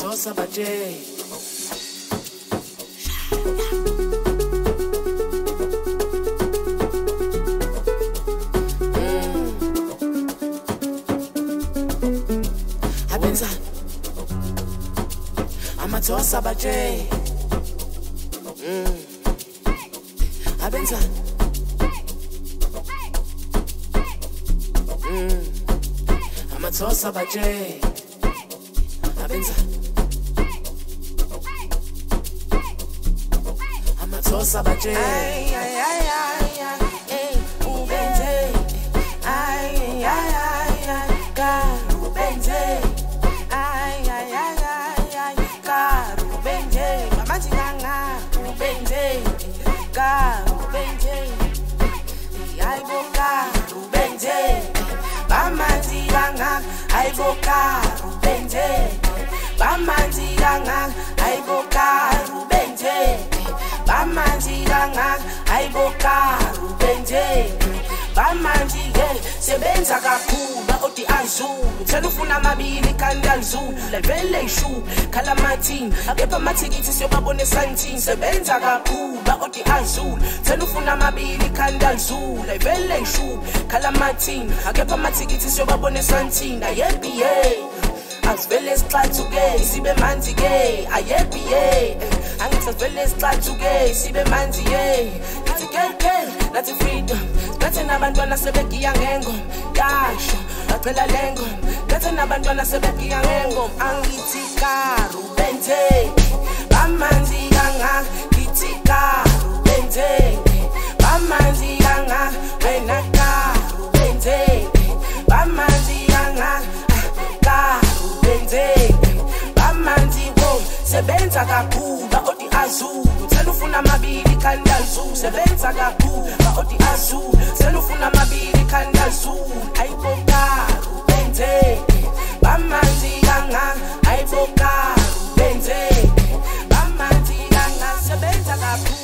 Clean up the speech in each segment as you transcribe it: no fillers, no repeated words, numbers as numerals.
Amathosa baje Abenza Amathosa baje Abenza Amathosa baje Abenza Amathosa baje ay ay ay ay ay ubenze ay ay ay ay karu benze ay ay ay ay karu benze mamaji nganga ubenze karu benze ay boka ubenze mamaji nganga ay boka ubenze Bamanzi ganga aiboka rubenje Bamanzi ganga aiboka rubenje Bamanzi sebenza kakhulu oti azulu Thelufuna mabili kanda azulu Levele ishu kalamatin Akepa matikiti siyobabone santin Sebenza kakhulu oti azulu Thelufuna mabili kanda azulu Levele ishu kalamatin Akepa matikiti siyobabone santin Ayebiye Asivele sixathuke sibe manzi ke ayebi ye angithi asivele sixathuke sibe manzi ye nathi keke nathi freedom bethe nabantwana sebegiya ngengoma yasho bacela lengo bethe nabantwana sebegiya ngengoma angithi karu benze bamanzi kanga ngithi karu benze bamanzi kanga wena karu benze bamanzi kanga karu Bamanzi wo sebenza kakhulu oti azulu selufuna mabili khanda azulu sebenza kakhulu oti azulu selufuna mabili khanda azulu ayibokaru benze bamanzi kanga ayibokaru benze bamanzi kanga sebenza kakhulu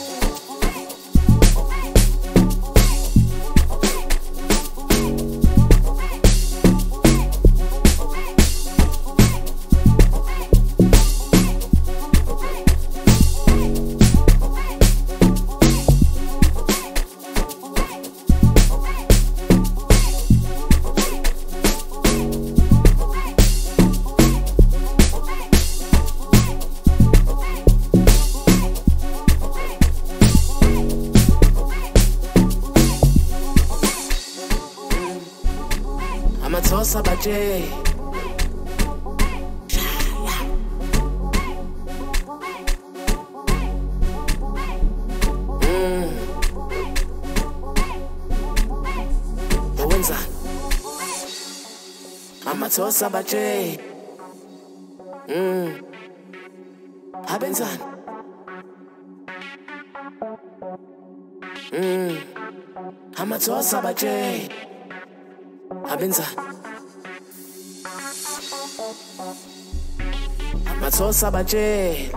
Amathosa baje Owenza Amathosa baje Abenzani Amathosa baje Abenzani Amathosa baje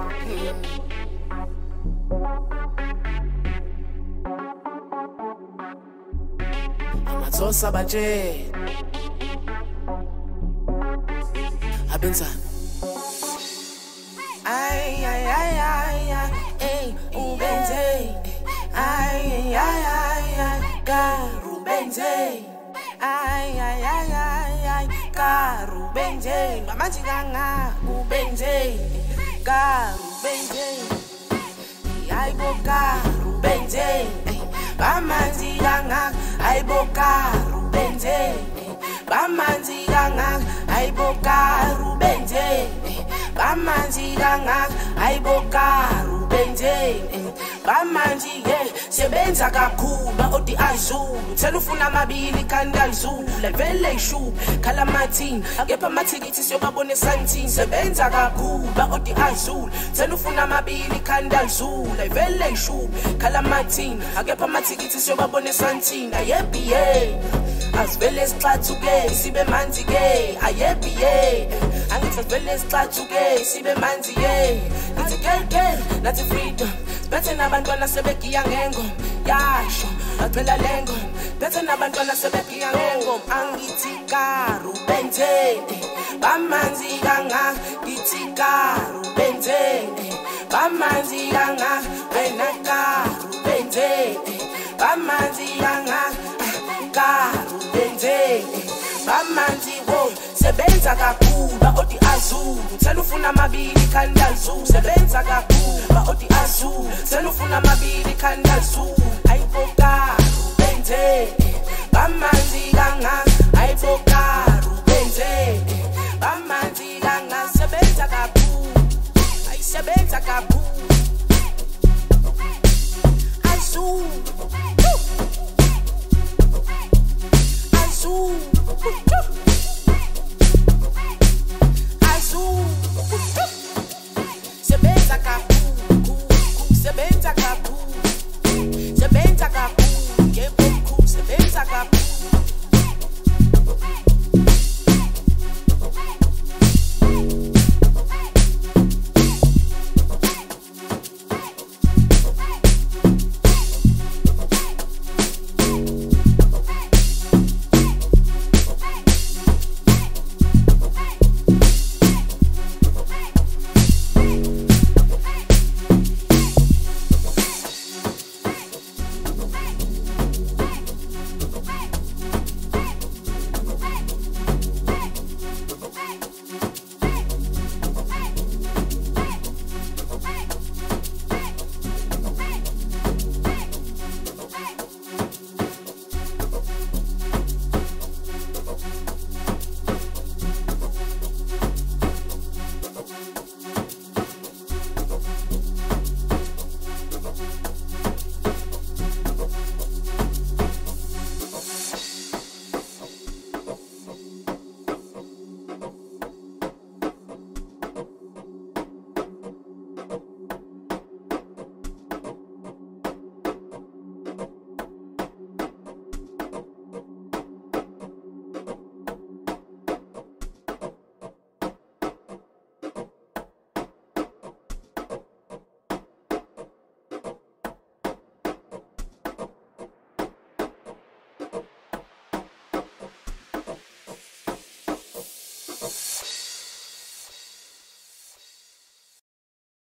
Amathosa baje Abenzani ay ay ay ay ay ubenze ay ay ay ay karu benze ay ay ay ay karu benze mamaji kanga ubenze karu benze ay bokaru benze bamanzi kanga ay bokaru benze bamanzi kanga ay bokaru benze bamanzi kanga ay bokaru benze bamanzi sebenza kakhulu oti azulu selufuna mabili kanda azulu levele ishu kalamatin akepa matikiti siyobabone santin sebenza kakhulu oti azulu selufuna mabili kanda azulu levele ishu kalamatin akepa matikiti siyobabone santin ayebi ye asivele sixathuke sibe manzi ke ayebi ye angithi asivele sixathuke sibe manzi ye nathi keke nathi freedom bethe nabantwana sebegiya ngengoma yasho bacela lengo bethe nabantwana sebegiya ngengoma angithi karu benze bamanzi kanga ngithi karubenze bamanzi kanga wena karubenze bamanzi kanga karubenze bamanzi wo sebenza kakhulu baodi azulu selufuna mabili kandazulu sebenza kakhulu baodi azulu selufuna mabili kandazulu ayiboka benze bamanzi kanga